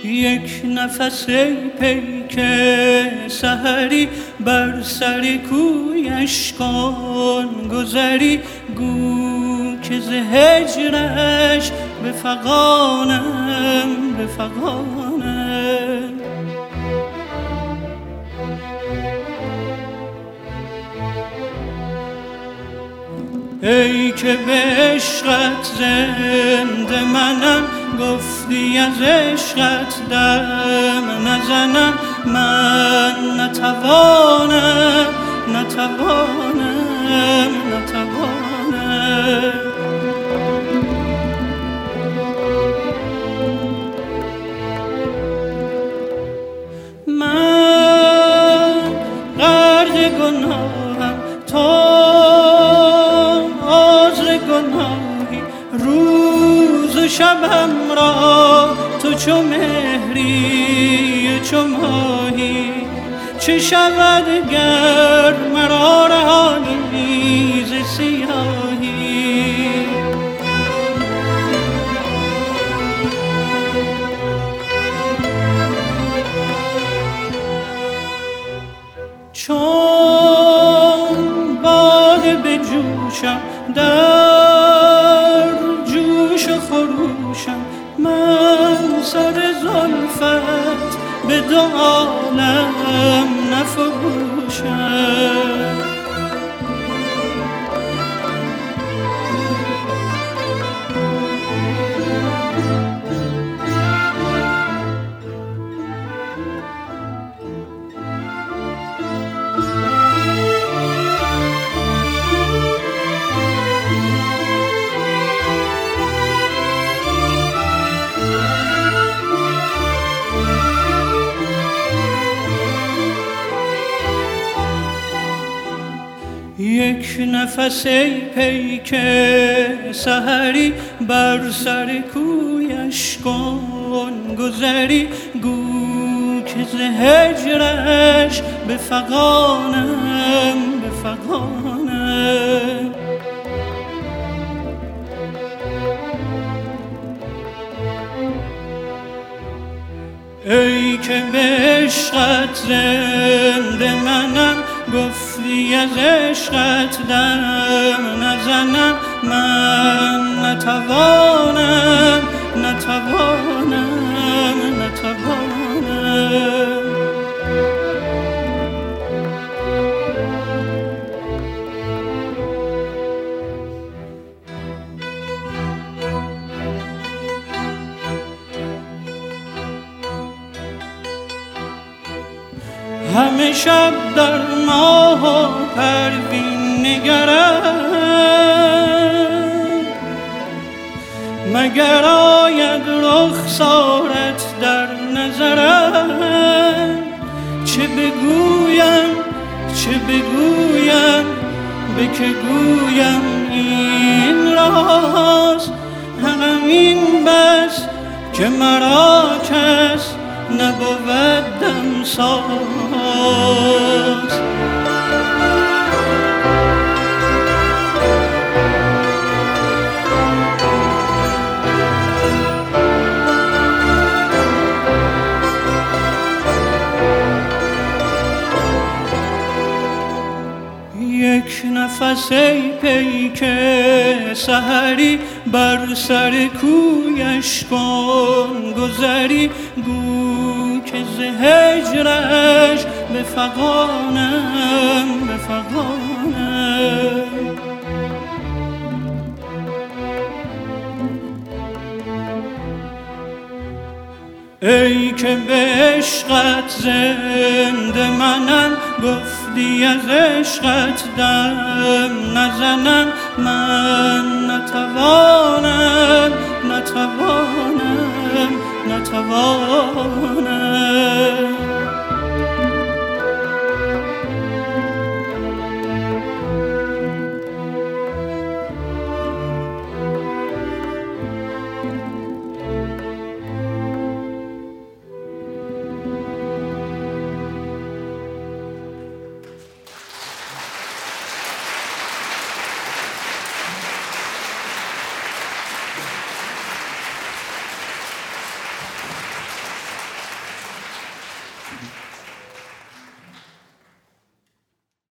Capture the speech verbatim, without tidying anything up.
یک نفس ای پیک سحری بر سر کویش کن گذری، گو که ز هجرش به فغانم به فغانم. ای که به عشقت زنده منم، گفتی از عشقت دم نزنم، من نتوانم نتوانم نتوانم. من غرق گناهم تو گناهی، روز و شبم را تو چو مهری چو ماهی. چه شود گر مرا رهانی ز سیاهی؟ چون باده به جوشم در جوش و خروشم، من سر زلفت به دو عالم نفروشم. یک نفس ای پیک سحری بر سر کویش کن گذری، گو که ز هجرش به فغانم به فغانم. ای که به عشقت زنده منم، گفتی از عشقت دم نزنم، من نتوانم نتوانم نتوانم. همه شب در ماه و پروین نگرم، مگر آید رخسارت در نظرم. چه بگویم چه بگویم به که گویم این راز، همین این بس که مرا کس نبود دمساز. یک نفس ای پیک سحری بر سر کویش کن گذری، گو که ز هجرش به فغانم به فغانم. ای که به عشقت زنده منم، گفتی از عشقت دم نزنم، من نتوانم نتوانم نتوانم.